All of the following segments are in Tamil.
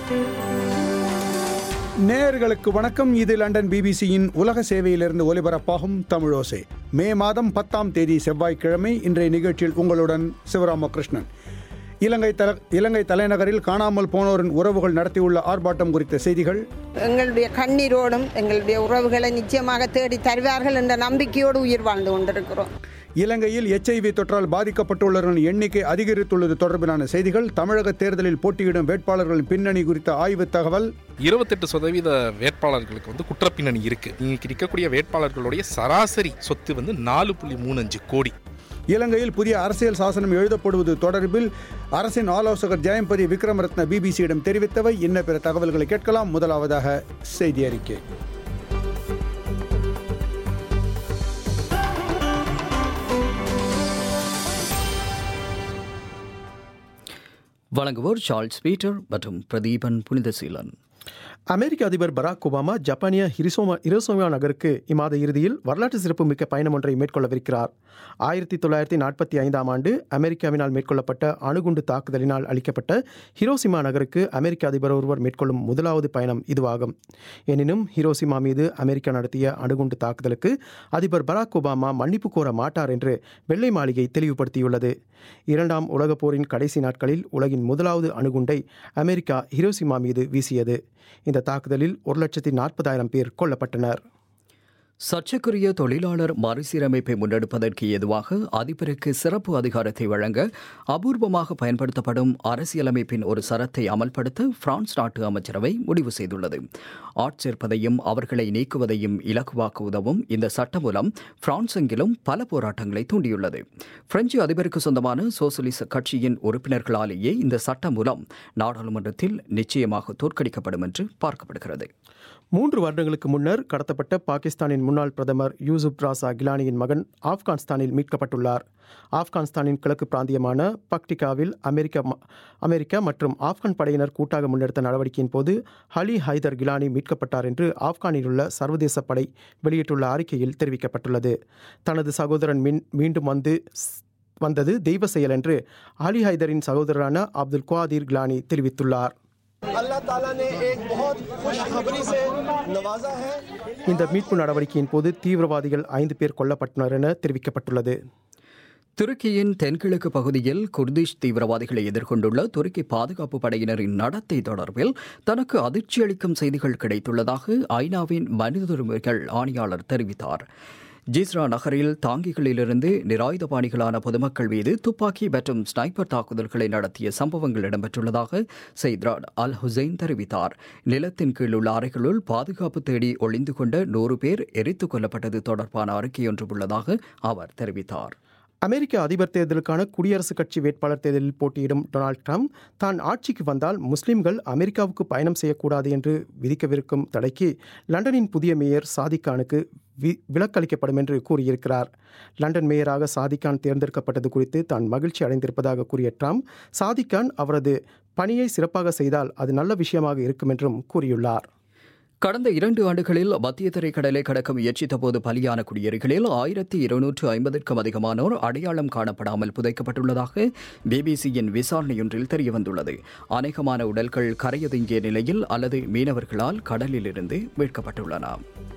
நேயர்களுக்கு வணக்கம். இது லண்டன் பிபிசியின் உலக சேவையிலிருந்து ஒலிபரப்பாகும் தமிழோசை. மே மாதம் 10ஆம் தேதி செவ்வாய்க்கிழமை. இன்றைய நிகழ்ச்சியில் உங்களுடன் சிவராமகிருஷ்ணன். இலங்கை தலைநகரில் காணாமல் போனோரின் உறவுகள் நடத்தியுள்ள ஆர்ப்பாட்டம் குறித்த செய்திகள். எங்களுடைய கண்ணீரோடும் எங்களுடைய உறவுகளை நிச்சயமாக தேடி தருவார்கள் என்ற நம்பிக்கையோடு உயிர் வாழ்ந்து கொண்டிருக்கிறோம். இலங்கையில் HIV தொற்றால் பாதிக்கப்பட்டுள்ளவர்களின் எண்ணிக்கை அதிகரித்துள்ளது தொடர்பிலான செய்திகள். தமிழக தேர்தலில் போட்டியிடும் வேட்பாளர்களின் பின்னணி குறித்த ஆய்வு தகவல். 28% வேட்பாளர்களுக்கு குற்றப்பின்னணி இருக்கு. இன்னைக்கு இருக்கக்கூடிய வேட்பாளர்களுடைய சராசரி சொத்து 4.35 கோடி. இலங்கையில் புதிய அரசியல் சாசனம் எழுதப்படுவது தொடர்பில் அரசின் ஆலோசகர் ஜெயம்பதி விக்ரமரத்ன பிபிசியிடம் தெரிவித்தவை. இன்ன பிற தகவல்களை கேட்கலாம். முதலாவதாக செய்தி அறிக்கை. வழங்குவோர் சார்ல்ஸ் பீட்டர் மற்றும் பிரதீபன் புனிதசீலன். அமெரிக்க அதிபர் பராக் ஒபாமா ஜப்பானிய ஹிரோஷிமா நகருக்கு இம்மாத இறுதியில் வரலாற்று சிறப்புமிக்க பயணம் ஒன்றை மேற்கொள்ளவிருக்கிறார். 1945ஆம் ஆண்டு அமெரிக்காவினால் மேற்கொள்ளப்பட்ட அணுகுண்டு தாக்குதலினால் அளிக்கப்பட்ட ஹிரோஷிமா நகருக்கு அமெரிக்க அதிபர் ஒருவர் மேற்கொள்ளும் முதலாவது பயணம் இதுவாகும். எனினும் ஹிரோஷிமா மீது அமெரிக்கா நடத்திய அணுகுண்டு தாக்குதலுக்கு அதிபர் பராக் ஒபாமா மன்னிப்பு கோர மாட்டார் என்று வெள்ளை மாளிகை தெளிவுபடுத்தியுள்ளது. 2ஆம் உலகப் போரின் கடைசி நாட்களில் உலகின் முதலாவது அணுகுண்டை அமெரிக்கா ஹிரோஷிமா மீது வீசியது. இந்த தாக்குதலில் 1,40,000 பேர் கொல்லப்பட்டனர். சர்ச்சைக்குரிய தொழிலாளர் மறுசீரமைப்பை முன்னெடுப்பதற்கு ஏதுவாக அதிபருக்கு சிறப்பு அதிகாரத்தை வழங்க அபூர்வமாக பயன்படுத்தப்படும் அரசியலமைப்பின் ஒரு சரத்தை அமல்படுத்த பிரான்ஸ் நாட்டு அமைச்சரவை முடிவு செய்துள்ளது. ஆட்சேர்ப்பதையும் அவர்களை நீக்குவதையும் இலகுவாக்க உதவும் இந்த சட்டம் மூலம் பிரான்ஸ் எங்கிலும் பல போராட்டங்களை தூண்டியுள்ளது. பிரெஞ்சு அதிபருக்கு சொந்தமான சோசலிச கட்சியின் உறுப்பினர்களாலேயே இந்த சட்டம் மூலம் நாடாளுமன்றத்தில் நிச்சயமாக தோற்கடிக்கப்படும் என்று பார்க்கப்படுகிறது. 3 வருடங்களுக்கு முன்னர் கடத்தப்பட்ட பாகிஸ்தானின் முன்னாள் பிரதமர் யூசுப் ராசா கிலானியின் மகன் ஆப்கானிஸ்தானில் மீட்கப்பட்டுள்ளார். ஆப்கானிஸ்தானின் கிழக்கு பிராந்தியமான பக்டிகாவில் அமெரிக்கா மற்றும் ஆப்கான் படையினர் கூட்டாக முன்னெடுத்த நடவடிக்கையின் போது அலி ஹைதர் கிலானி மீட்கப்பட்டார் என்று ஆப்கானில் உள்ள சர்வதேச படை வெளியிட்டுள்ள அறிக்கையில் தெரிவிக்கப்பட்டுள்ளது. தனது சகோதரன் மீண்டும் வந்தது தெய்வ செயல் என்று அலி ஹைதரின் சகோதரரான அப்துல் குவாதீர் கிலானி தெரிவித்துள்ளார். இந்த மீட்பு நடவடிக்கையின் போது தீவிரவாதிகள் 5 பேர் கொல்லப்பட்டனர் என தெரிவிக்கப்பட்டுள்ளது. துருக்கியின் தென்கிழக்கு பகுதியில் குர்திஷ் தீவிரவாதிகளை எதிர்கொண்டுள்ள துருக்கி பாதுகாப்பு படையினரின் நடத்தை தொடர்பில் தனக்கு அதிர்ச்சியளிக்கும் செய்திகள் கிடைத்துள்ளதாக ஐநாவின் மனித உரிமைகள் ஆணையாளர் தெரிவித்தார். ஜிஸ்ரா நகரில் தாங்கிகளிலிருந்து நிராயுதபாணிகளான பொதுமக்கள் மீது துப்பாக்கி மற்றும் ஸ்னைப்பர் தாக்குதல்களை நடத்திய சம்பவங்கள் இடம்பெற்றுள்ளதாக சைத்ராட் அல் ஹுசைன் தெரிவித்தார். நிலத்தின் கீழ் உள்ள அறைகளுள் பாதுகாப்பு தேடி ஒளிந்து கொண்ட 100 பேர் எரித்துக் கொல்லப்பட்டது தொடர்பான அறிக்கையொன்று உள்ளதாக அவர் தெரிவித்தார். அமெரிக்க அதிபர் தேர்தலுக்கான குடியரசுக் கட்சி வேட்பாளர் தேர்தலில் போட்டியிடும் டொனால்ட் ட்ரம்ப் தான் ஆட்சிக்கு வந்தால் முஸ்லிம்கள் அமெரிக்காவுக்கு பயணம் செய்யக்கூடாது என்று விதிக்கவிருக்கும் தடைக்கு லண்டனின் புதிய மேயர் சாதிக் கானுக்கு விலக்களிக்கப்படும் என்று கூறியிருக்கிறார். லண்டன் மேயராக சாதிக் கான் தேர்ந்தெடுக்கப்பட்டது குறித்து தான் மகிழ்ச்சி அடைந்திருப்பதாக கூறிய ட்ரம்ப் சாதிக் கான் அவரது பணியை சிறப்பாக செய்தால் அது நல்ல விஷயமாக இருக்கும் என்றும் கூறியுள்ளார். கடந்த 2 ஆண்டுகளில் மத்திய தரைக்கடலை கடக்க முயற்சித்த போது பலியான குடியேறிகளில் 1250க்கும் அதிகமானோர் அடையாளம் காணப்படாமல் புதைக்கப்பட்டுள்ளதாக பிபிசியின் விசாரணையொன்றில் தெரியவந்துள்ளது. அநேகமான உடல்கள் கரையொதுங்கிய நிலையில் அல்லது மீனவர்களால் கடலிலிருந்து மீட்கப்பட்டுள்ளன.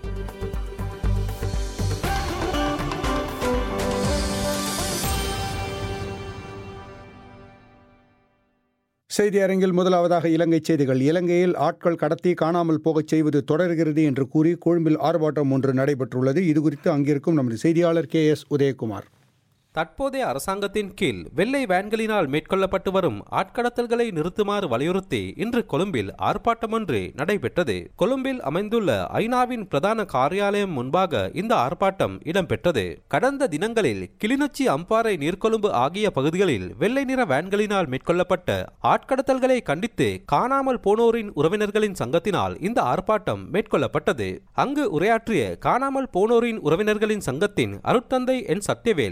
செய்தி அரங்கில் முதலாவதாக இலங்கை செய்திகள். இலங்கையில் ஆட்கள் கடத்தி காணாமல் போகச் செய்வது தொடர்கிறது என்று கூறி கொழும்பில் ஆர்ப்பாட்டம் ஒன்று நடைபெற்றுள்ளது. இதுகுறித்து அங்கிருக்கும் நமது செய்தியாளர் KS உதயகுமார். தற்போதைய அரசாங்கத்தின் கீழ் வெள்ளை வேன்களினால் மேற்கொள்ளப்பட்டு வரும் ஆட்கடத்தல்களை நிறுத்துமாறு வலியுறுத்தி இன்று கொழும்பில் ஆர்ப்பாட்டம் ஒன்று நடைபெற்றது. கொழும்பில் அமைந்துள்ள ஐநாவின் பிரதான காரியாலயம் முன்பாக இந்த ஆர்ப்பாட்டம் இடம்பெற்றது. கடந்த தினங்களில் கிளிநொச்சி, அம்பாறை, நீர்கொழும்பு ஆகிய பகுதிகளில் வெள்ளை நிற வேன்களினால் மேற்கொள்ளப்பட்ட ஆட்கடத்தல்களை கண்டித்து காணாமல் போனோரின் உறவினர்களின் சங்கத்தினால் இந்த ஆர்ப்பாட்டம் மேற்கொள்ளப்பட்டது. அங்கு உரையாற்றிய காணாமல் போனோரின் உறவினர்களின் சங்கத்தின் அருட்தந்தை என் சத்யவேல், மகிந்த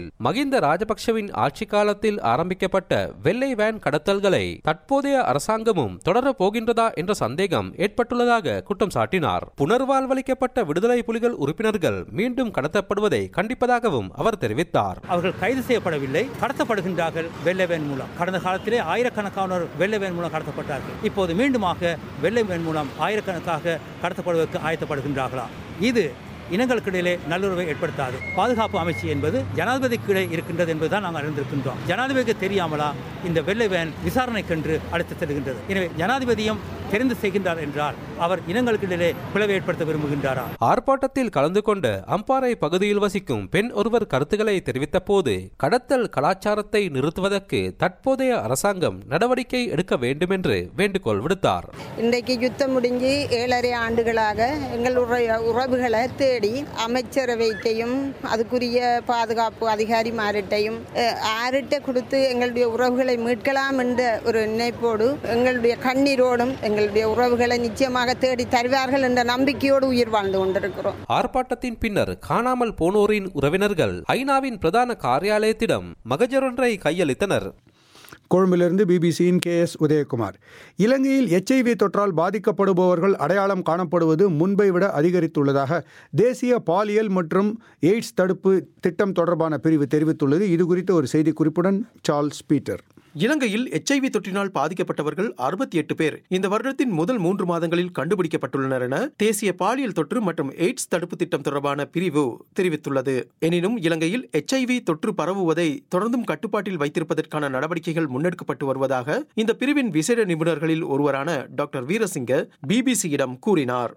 மகிந்த ராஜபக்ஷவின் ஆட்சி காலத்தில் ஆரம்பிக்கப்பட்ட வெள்ளை வேன் கடத்தல்களை தற்போதைய அரசாங்கமும் தொடரப் போகின்றதா என்ற சந்தேகம் ஏற்பட்டுள்ளதாக குற்றம் சாட்டினார். புனர்வாழ்வளிக்கப்பட்ட விடுதலை புலிகள் உறுப்பினர்கள் மீண்டும் கடத்தப்படுவதை கண்டிப்பதாகவும் அவர் தெரிவித்தார். அவர்கள் கைது செய்யப்படவில்லை, கடத்தப்படுகின்றார்கள் வெள்ளை வேன் மூலம். கடந்த காலத்திலே ஆயிரக்கணக்கானோர் வெள்ளை வேன் மூலம் கடத்தப்பட்டார்கள். இப்போது மீண்டுமாக வெள்ளை வேன் மூலம் ஆயிரக்கணக்காக கடத்தப்படுவதற்கு ஆயத்தப்படுகின்றார்களா? இது இனங்களுக்கிடையிலே நல்லுறவை ஏற்படுத்தாது. பாதுகாப்பு அமைச்சு என்பது ஜனாதிபதிக்கு இருக்கின்றது என்பதுதான் நாங்கள் அறிந்திருக்கின்றோம். ஜனாதிபதிக்கு தெரியாமலா இந்த வெள்ளை வேன் விசாரணைக்கென்று அழைத்து செல்கின்றது? எனவே ஜனாதிபதியும் தெரிந்து செய்கின்றார் என்றால் அவர் இனங்களுக்கிடையிலே பிளவை ஏற்படுத்த விரும்புகின்றாரா? ஆர்ப்பாட்டத்தில் கலந்து கொண்ட அம்பாறை பகுதியில் வசிக்கும் பெண் ஒருவர் கருத்துக்களை தெரிவித்த போது கடத்தல் கலாச்சாரத்தை நிறுத்துவதற்கு தற்போதைய அரசாங்கம் நடவடிக்கை எடுக்க வேண்டும் என்று வேண்டுகோள் விடுத்தார். இன்றைக்கு யுத்தம் முடிஞ்சு 7.5 ஆண்டுகளாக எங்களுடைய உறவுகளை தேடி அமைச்சரவைட்டையும் அதுக்குரிய பாதுகாப்பு அதிகாரிமாரிட்டையும் ஆரிட்ட கொடுத்து எங்களுடைய உறவுகளை மீட்கலாம் என்ற ஒரு நினைப்போடு எங்களுடைய கண்ணீரோடும் எங்களுடைய உறவுகளை நிச்சயமாக தேடி தருவார்கள் என்ற நம்பிக்கையோடு உயிர் வாழ்ந்து கொண்டிருக்கிறோம். ஆர்ப்பாட்டத்தின் பின்னர் காணாமல் போனோரின் உறவினர்கள் ஐநாவின் பிரதான காரியாலயத்திடம் மகஜரொன்றை கையளித்தனர். கொழும்பிலிருந்து பிபிசியின் KS உதயகுமார். இலங்கையில் HIV தொற்றால் பாதிக்கப்படுபவர்கள் அடையாளம் காணப்படுவது முன்பை விட அதிகரித்துள்ளதாக தேசிய பாலியல் மற்றும் எய்ட்ஸ் தடுப்பு திட்டம் தொடர்பான பிரிவு தெரிவித்துள்ளது. இது குறித்த ஒரு செய்திக்குறிப்புடன் சார்ல்ஸ் பீட்டர். இலங்கையில் HIV தொற்றினால் பாதிக்கப்பட்டவர்கள் 68 பேர் இந்த வருடத்தின் முதல் 3 மாதங்களில் கண்டுபிடிக்கப்பட்டுள்ளனர் என தேசிய பாலியல் தொற்று மற்றும் எய்ட்ஸ் தடுப்பு திட்டம் தொடர்பான பிரிவு தெரிவித்துள்ளது. எனினும் இலங்கையில் HIV தொற்று பரவுவதை தொடர்ந்தும் கட்டுப்பாட்டில் வைத்திருப்பதற்கான நடவடிக்கைகள் முன்னெடுக்கப்பட்டு வருவதாக இந்த பிரிவின் விசேட நிபுணர்களில் ஒருவரான டாக்டர் வீரசிங்க பிபிசியிடம் கூறினார்.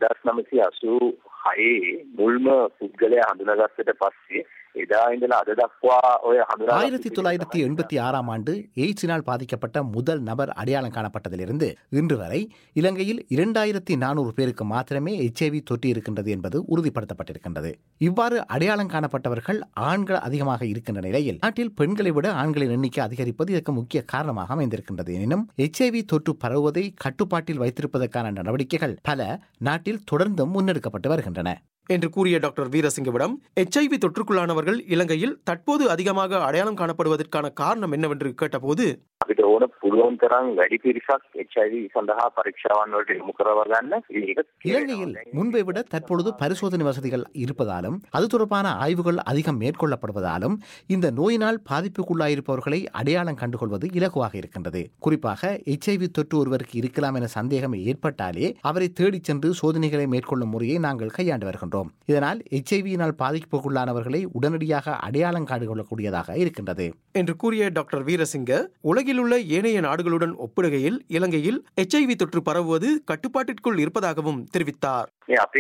1986 ஆண்டு எய்ட்ஸினால் பாதிக்கப்பட்ட முதல் நபர் அடையாளம் காணப்பட்டதிலிருந்து இன்று வரை இலங்கையில் 2400 பேருக்கு மாத்திரமே HIV தொற்று இருக்கின்றது என்பது உறுதிப்படுத்தப்பட்டிருக்கின்றது. இவ்வாறு அடையாளம் காணப்பட்டவர்கள் ஆண்கள் அதிகமாக இருக்கின்ற நிலையில் நாட்டில் பெண்களை விட ஆண்களின் எண்ணிக்கை அதிகரிப்பது இதற்கு முக்கிய காரணமாக அமைந்திருக்கின்றது. எனினும் HIV தொற்று பரவுவதை கட்டுப்பாட்டில் வைத்திருப்பதற்கான நடவடிக்கைகள் பல நாட்டில் தொடர்ந்தும் முன்னெடுக்கப்பட்டு வருகின்றன என்று கூறிய டாக்டர் வீரசிங்கவிடம் HIV தொற்றுக்குள்ளானவர்கள் இலங்கையில் தற்போது அதிகமாக அடையாளம் காணப்படுவதற்கான காரணம் என்னவென்று கேட்டபோது இலங்கையில் முன்பை விட தற்பொழுது பரிசோதனை வசதிகள் இருப்பதாலும் அது தொடர்பான ஆய்வுகள் அதிகம் மேற்கொள்ளப்படுவதாலும் இந்த நோயினால் பாதிப்புக்குள்ளாயிருப்பவர்களை அடையாளம் கண்டுகொள்வது இலகுவாக இருக்கின்றது. குறிப்பாக HIV தொற்று ஒருவருக்கு இருக்கலாம் என சந்தேகம் ஏற்பட்டாலே அவரை தேடிச் சென்று சோதனைகளை மேற்கொள்ளும் முறையை நாங்கள் கையாண்டு வருகின்றோம். இதனால் HIV-யினால் பாதிப்புக்குள்ளானவர்களை உடனடியாக அடையாளம் கண்டுகொள்ளக்கூடியதாக இருக்கின்றது என்று கூறிய டாக்டர் வீரசிங்க உலகில் உள்ள ஏனைய நாடுகளுடன் ஒப்பிடுகையில் இலங்கையில் HIV தொற்று பரவுவது கட்டுப்பாட்டிற்குள் இருப்பதாகவும் தெரிவித்தார்.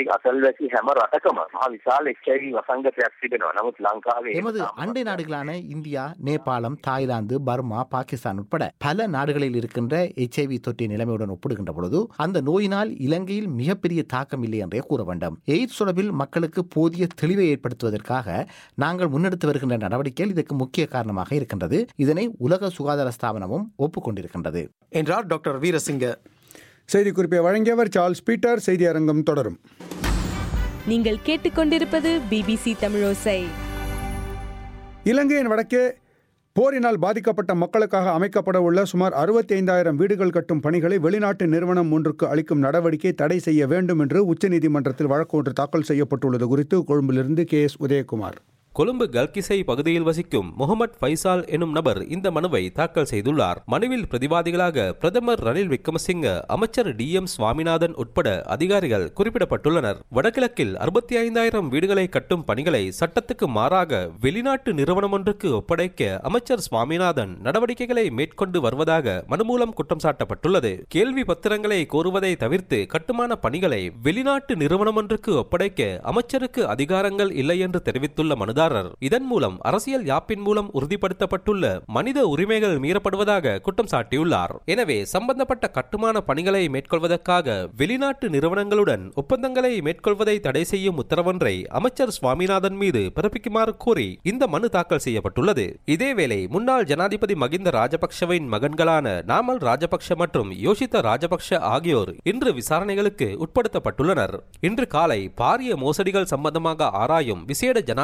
எமது அண்டை நாடுகளான இந்தியா, நேபாளம், தாய்லாந்து, பர்மா, பாகிஸ்தான் உட்பட பல நாடுகளில் இருக்கின்ற HIV தொற்றின் நிலைமையுடன் ஒப்பிடுகின்ற பொழுது அந்த நோயினால் இலங்கையில் மிகப்பெரிய தாக்கம் இல்லை என்றே கூற வேண்டும். எய்ட்ஸ் தொடர்பில் மக்களுக்கு போதிய தெளிவை ஏற்படுத்துவதற்காக நாங்கள் முன்னெடுத்து வருகின்ற நடவடிக்கைகள் இதற்கு முக்கிய காரணமாக இருக்கின்றது. இதனை உலக சுகாதார ஸ்தாபனமும் ஒப்புக்கொண்டிருக்கின்றது என்றார் டாக்டர் வீரசிங்க. செய்திக்குறிப்பை வழங்கியவர் சார்ல்ஸ் பீட்டர். செய்தி அரங்கம் தொடரும். நீங்கள் கேட்டுக்கொண்டிருப்பது பிபிசி தமிழோசை. இலங்கையின் வடக்கே போரினால் பாதிக்கப்பட்ட மக்களுக்காக அமைக்கப்பட உள்ள சுமார் 65,000 வீடுகள் கட்டும் பணிகளை வெளிநாட்டு நிறுவனம் ஒன்றுக்கு அளிக்கும் நடவடிக்கை தடை செய்ய வேண்டும் என்று உச்சநீதிமன்றத்தில் வழக்கு ஒன்று தாக்கல் செய்யப்பட்டுள்ளது குறித்து கொழும்பிலிருந்து KS உதயகுமார். கொழும்பு கல்கிசை பகுதியில் வசிக்கும் முகமது ஃபைசால் எனும் நபர் இந்த மனுவை தாக்கல் செய்துள்ளார். மனுவில் பிரதிவாதிகளாக பிரதமர் ரணில் விக்ரமசிங்க, அமைச்சர் DM சுவாமிநாதன் உட்பட அதிகாரிகள் குறிப்பிடப்பட்டுள்ளனர். வடகிழக்கில் 65,000 வீடுகளை கட்டும் பணிகளை சட்டத்துக்கு மாறாக வெளிநாட்டு நிறுவனம் ஒன்றுக்கு ஒப்படைக்க அமைச்சர் சுவாமிநாதன் நடவடிக்கைகளை மேற்கொண்டு வருவதாக மனு மூலம் குற்றம் சாட்டப்பட்டுள்ளது. கேள்வி பத்திரங்களை கோருவதை தவிர்த்து கட்டுமான பணிகளை வெளிநாட்டு நிறுவனம் ஒன்றுக்கு ஒப்படைக்க அமைச்சருக்கு அதிகாரங்கள் இல்லை என்று தெரிவித்துள்ள மனுதாரர் இதன் மூலம் அரசியல் யாப்பின் மூலம் உறுதிப்படுத்தப்பட்டுள்ள மனித உரிமைகள் மீறப்படுவதாக குற்றம் சாட்டியுள்ளார். எனவே சம்பந்தப்பட்ட கட்டுமான பணிகளை மேற்கொள்வதற்காக வெளிநாட்டு நிறுவனங்களுடன் ஒப்பந்தங்களை மேற்கொள்வதை தடை செய்யும் உத்தரவொன்றை அமைச்சர் சுவாமிநாதன் மீது பிறப்பிக்குமாறு கோரி இந்த மனு தாக்கல் செய்யப்பட்டுள்ளது. இதேவேளை முன்னாள் ஜனாதிபதி மகிந்த ராஜபக்ஷவின் மகன்களான நாமல் ராஜபக்ஷ மற்றும் யோஷித்த ராஜபக்ஷ ஆகியோர் இன்று விசாரணைகளுக்கு உட்படுத்தப்பட்டுள்ளனர். இன்று காலை பாரிய மோசடிகள் சம்பந்தமாக ஆராயும் விசேட ஜனாதிபதி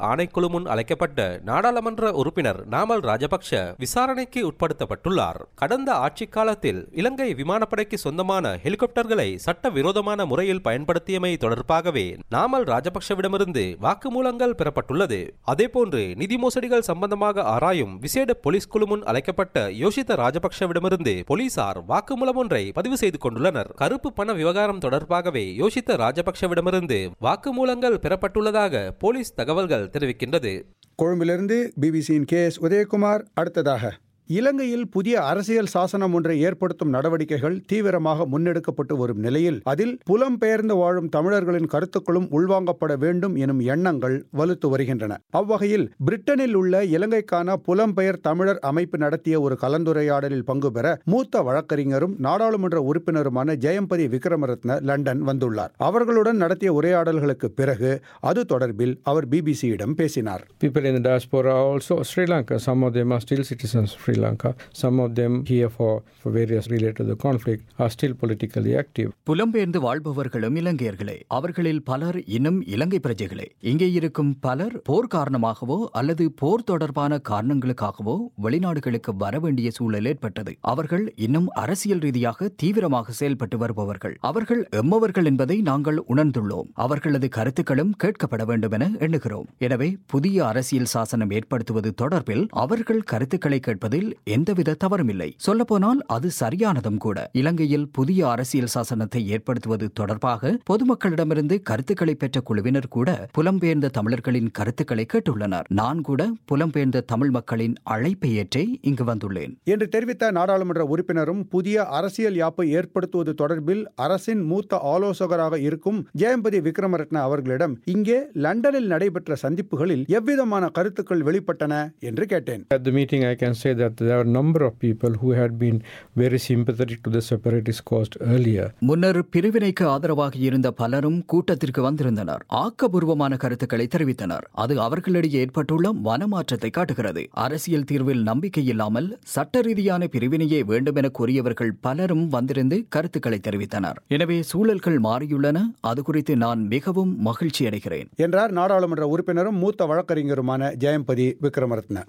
ஆணைக்குழு முன் அழைக்கப்பட்ட நாடாளுமன்ற உறுப்பினர் நாமல் ராஜபக்ஷ விசாரணைக்கு உட்படுத்தப்பட்டுள்ளார். கடந்த ஆட்சி காலத்தில் இலங்கை விமானப்படைக்கு சொந்தமான ஹெலிகாப்டர்களை சட்டவிரோதமான முறையில் பயன்படுத்தியமை தொடர்பாகவே நாமல் ராஜபக்ஷவிடமிருந்து வாக்குமூலங்கள் பெறப்பட்டுள்ளது. அதேபோன்று நிதி மோசடிகள் சம்பந்தமாக ஆராயும் விசேட போலீஸ் குழு முன் அழைக்கப்பட்ட யோஷித ராஜபக்ஷவிடமிருந்து போலீசார் வாக்குமூலம் ஒன்றை பதிவு செய்து கொண்டுள்ளனர். கருப்பு பண விவகாரம் தொடர்பாகவே யோஷித ராஜபக்ஷவிடமிருந்து வாக்குமூலங்கள் பெறப்பட்டுள்ளதாக போலீஸ் தகவல்கள் தெரிவிக்கின்றது. கொழும்பிலிருந்து பிபிசியின் KS உதயகுமார். அடுத்ததாக, இலங்கையில் புதிய அரசியல் சாசனம் ஒன்றை ஏற்படுத்தும் நடவடிக்கைகள் தீவிரமாக முன்னெடுக்கப்பட்டு வரும் நிலையில் அதில் புலம்பெயர்ந்து வாழும் தமிழர்களின் கருத்துக்களும் உள்வாங்கப்பட வேண்டும் எனும் எண்ணங்கள் வலுத்து வருகின்றன. அவ்வகையில் பிரிட்டனில் உள்ள இலங்கைக்கான புலம்பெயர் தமிழர் அமைப்பு நடத்திய ஒரு கலந்துரையாடலில் பங்கு பெற மூத்த வழக்கறிஞரும் நாடாளுமன்ற உறுப்பினருமான ஜெயம்பதி விக்ரமரத்ன லண்டன் வந்துள்ளார். அவர்களுடன் நடத்திய உரையாடல்களுக்கு பிறகு அது தொடர்பில் அவர் பிபிசியிடம் பேசினார். People in the diaspora also Sri Lanka, some of them are still citizens of Sri Lanka. Some of them here for various related to the conflict are still politically active. புலம்பெயர்ந்து வாழ்பவர்களும் இலங்கையர்களே. அவர்களில் பலர் இன்னும் இலங்கை பிரஜைகளே. இங்கே இருக்கும் பலர் போர் காரணமாகவோ அல்லது போர் தொடர்பான காரணங்களுக்காகவோ வெளிநாடுகளுக்கு வர வேண்டிய சூழல் ஏற்பட்டது. அவர்கள் இன்னும் அரசியல் ரீதியாக தீவிரமாக செயல்பட்டு வருபவர்கள். அவர்கள் எம்மவர்கள் என்பதை நாங்கள் உணர்ந்துள்ளோம். அவர்களது கருத்துக்களும் கேட்கப்பட வேண்டும் என எண்ணுகிறோம். எனவே புதிய அரசியல் சாசனம் ஏற்படுத்துவது தொடர்பில் அவர்கள் கருத்துக்களை கேட்பதில் எந்தவித தவறுமில்லை. சொல்லப்போனால் அது சரியானதும் கூட. இலங்கையில் புதிய அரசியல் சாசனத்தை ஏற்படுத்துவது தொடர்பாக பொதுமக்களிடமிருந்து கருத்துக்களை பெற்ற குழுவினர் கூட புலம்பெயர்ந்த தமிழர்களின் கருத்துக்களை கேட்டுள்ளனர். நான் கூட புலம்பெயர்ந்த தமிழ் மக்களின் அழைப்பை ஏற்றே இங்கு வந்துள்ளேன் என்று தெரிவித்த நாடாளுமன்ற உறுப்பினரும் புதிய அரசியல் யாப்பை ஏற்படுத்துவது தொடர்பில் அரசின் மூத்த ஆலோசகராக இருக்கும் ஜெயம்பதி விக்ரமரத்ன அவர்களிடம் இங்கே லண்டனில் நடைபெற்ற சந்திப்புகளில் எவ்விதமான கருத்துக்கள் வெளிப்பட்டன என்று கேட்டேன். At the meeting I can say that there are a number of people who had been very sympathetic to the separatist cause earlier. முன்னர் பிரிவினைக்கு ஆதரவாக இருந்த பலரும் கூட்டத்திற்கு வந்திருந்தனர். ஆக்கபூர்வமான கருத்துக்களை தெரிவித்தனர். அது அவர்களிடையே ஏற்பட்டுள்ள மனமாற்றத்தை காட்டுகிறது. அரசியல் தீர்வில் நம்பிக்கை இல்லாமல் சட்ட ரீதியான பிரிவினையே வேண்டும் என கூறியவர்கள் பலரும் வந்திருந்து கருத்துக்களை தெரிவித்தனர். எனவே சூழல்கள் மாறியுள்ளன. அது குறித்து நான் மிகவும் மகிழ்ச்சி அடைகிறேன் என்றார் நாடாளுமன்ற உறுப்பினரும் மூத்த வழக்கறிஞருமான ஜெயம்பதி விக்ரமரத்ன.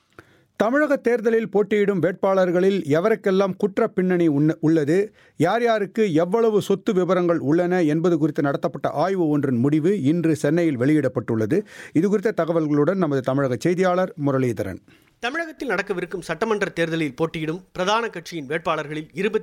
தமிழக தேர்தலில் போட்டியிடும் வேட்பாளர்களில் எவருக்கெல்லாம் குற்ற பின்னணி உள்ளது, யார் யாருக்கு எவ்வளவு சொத்து விவரங்கள் உள்ளன என்பது குறித்து நடத்தப்பட்ட ஆய்வு ஒன்றின் முடிவு இன்று சென்னையில் வெளியிடப்பட்டுள்ளது. இதுகுறித்த தகவல்களுடன் நமது தமிழக செய்தியாளர் முரளிதரன். தமிழகத்தில் நடக்கவிருக்கும் சட்டமன்ற தேர்தலில் போட்டியிடும் பிரதான கட்சியின் வேட்பாளர்களில்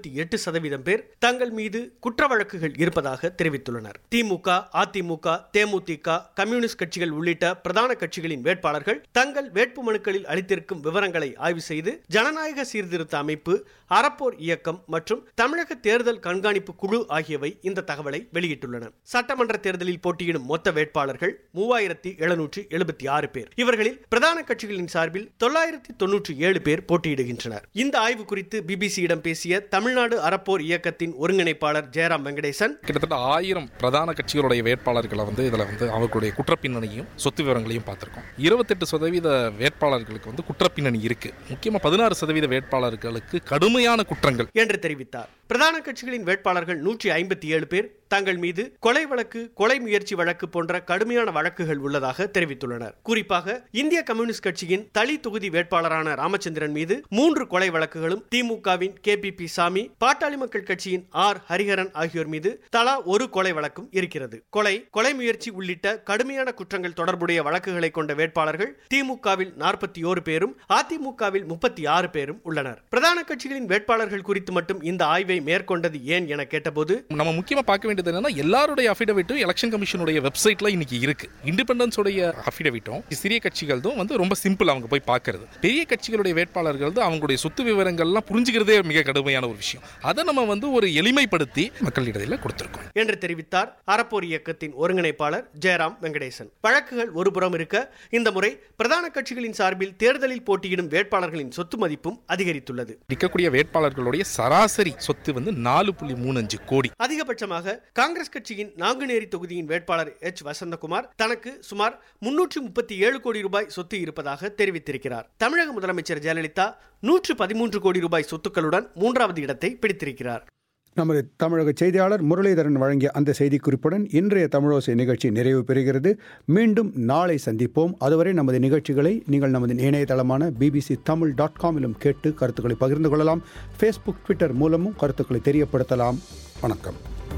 28% பேர் தங்கள் மீது குற்ற வழக்குகள் இருப்பதாக தெரிவித்துள்ளனர். திமுக, அதிமுக, தேமுதிக, கம்யூனிஸ்ட் கட்சிகள் உள்ளிட்ட பிரதான கட்சிகளின் வேட்பாளர்கள் தங்கள் வேட்புமனுக்களில் அளித்திருக்கும் விவரங்களை ஆய்வு செய்து ஜனநாயக சீர்திருத்த அமைப்பு, அறப்போர் இயக்கம் மற்றும் தமிழக தேர்தல் கண்காணிப்பு குழு ஆகியவை இந்த தகவலை வெளியிட்டுள்ளன. சட்டமன்ற தேர்தலில் போட்டியிடும் மொத்த வேட்பாளர்கள் 3776 பேர். இவர்களில் பிரதான கட்சிகளின் சார்பில் 997 பேர் போட்டியிடுகின்றனர். இந்த ஆய்வு குறித்து பிபிசியிடம் பேசிய தமிழ்நாடு அறப்போர் இயக்கத்தின் ஒருங்கிணைப்பாளர் ஜெயராம் வெங்கடேசன், கிட்டத்தட்ட 1000 பிரதான கட்சிகளுடைய வேட்பாளர்களை இதுல அவர்களுடைய குற்றப்பின்னணியும் சொத்து விவரங்களையும் பார்த்திருக்கோம். 28% வேட்பாளர்களுக்கு குற்றப்பின்னணி இருக்கு. முக்கியமா 16% வேட்பாளர்களுக்கு கடுமையான குற்றங்கள் என்று தெரிவித்தார். பிரதான கட்சிகளின் வேட்பாளர்கள் 157 பேர் தங்கள் மீது கொலை வழக்கு, கொலை முயற்சி வழக்கு போன்ற கடுமையான வழக்குகள் உள்ளதாக தெரிவித்துள்ளனர். குறிப்பாக இந்திய கம்யூனிஸ்ட் கட்சியின் தளி தொகுதி வேட்பாளரான ராமச்சந்திரன் மீது 3 கொலை வழக்குகளும், திமுகவின் KPP சாமி, பாட்டாளி மக்கள் கட்சியின் R ஹரிஹரன் ஆகியோர் மீது தலா 1 கொலை வழக்கும் இருக்கிறது. கொலை முயற்சி உள்ளிட்ட கடுமையான குற்றங்கள் தொடர்புடைய வழக்குகளை கொண்ட வேட்பாளர்கள் திமுகவில் 41 பேரும் அதிமுகவில் 36 பேரும் உள்ளனர். பிரதான கட்சிகளின் வேட்பாளர்கள் குறித்து மட்டும் இந்த ஆய்வை மேற்கொண்டது ஏன் என கேட்டபோது, நம்ம முக்கியமா பார்க்க வேண்டியது என்னன்னா, எல்லாருடைய அஃபிடவிட்டும் எலெக்ஷன் கமிஷனுடைய வெப்சைட்ல இன்னைக்கு இருக்கு. இண்டிபெண்டன்ஸ் உடைய அஃபிடவிட்டும் சிறிய கட்சிகள் வந்து ரொம்ப சிம்பிள், அவங்க போய் பார்க்கிறது. பெரிய கட்சிகளுடைய வேட்பாளர்கள் அவங்களுடைய சொத்து விவரங்கள்லாம் புரிஞ்சுக்கிறதே மிக கடுமையான ஒரு விஷயம். அதை நம்ம ஒரு எளிமைப்படுத்தி மக்களிடையில கொடுத்திருக்கோம் என்று தெரிவித்தார் அறப்போர் இயக்கத்தின் ஒருங்கிணைப்பாளர் ஜெயராம் வெங்கடேசன். வழக்குகள் ஒருபுறம் இருக்க, இந்த முறை பிரதான கட்சிகளின் சார்பில் தேர்தலில் போட்டியிடும் வேட்பாளர்களின் சொத்து மதிப்பும் அதிகரித்துள்ளது. இருக்கக்கூடிய வேட்பாளர்களுடைய சராசரி சொத்து 4.35 கோடி. அதிகபட்சமாக காங்கிரஸ் கட்சியின் நாங்குநேரி தொகுதியின் வேட்பாளர் H வசந்தகுமார் தனக்கு சுமார் 337 கோடி ரூபாய் சொத்து இருப்பதாக தெரிவித்திருக்கிறார். தமிழக முதலமைச்சர் ஜெயலலிதா 113 கோடி ரூபாய் சொத்துக்களுடன் 3வது இடத்தை பிடித்திருக்கிறார். நமது தமிழக செய்தியாளர் முரளிதரன் வழங்கிய அந்த செய்திக்குறிப்புடன் இன்றைய தமிழோசை நிகழ்ச்சி நிறைவு பெறுகிறது. மீண்டும் நாளை சந்திப்போம். அதுவரை நமது நிகழ்ச்சிகளை நீங்கள் நமது இணையதளமான bbc.tamil.com கேட்டு கருத்துக்களை பகிர்ந்து கொள்ளலாம். ஃபேஸ்புக், ட்விட்டர் மூலமும் கருத்துக்களை தெரியப்படுத்தலாம். வணக்கம்.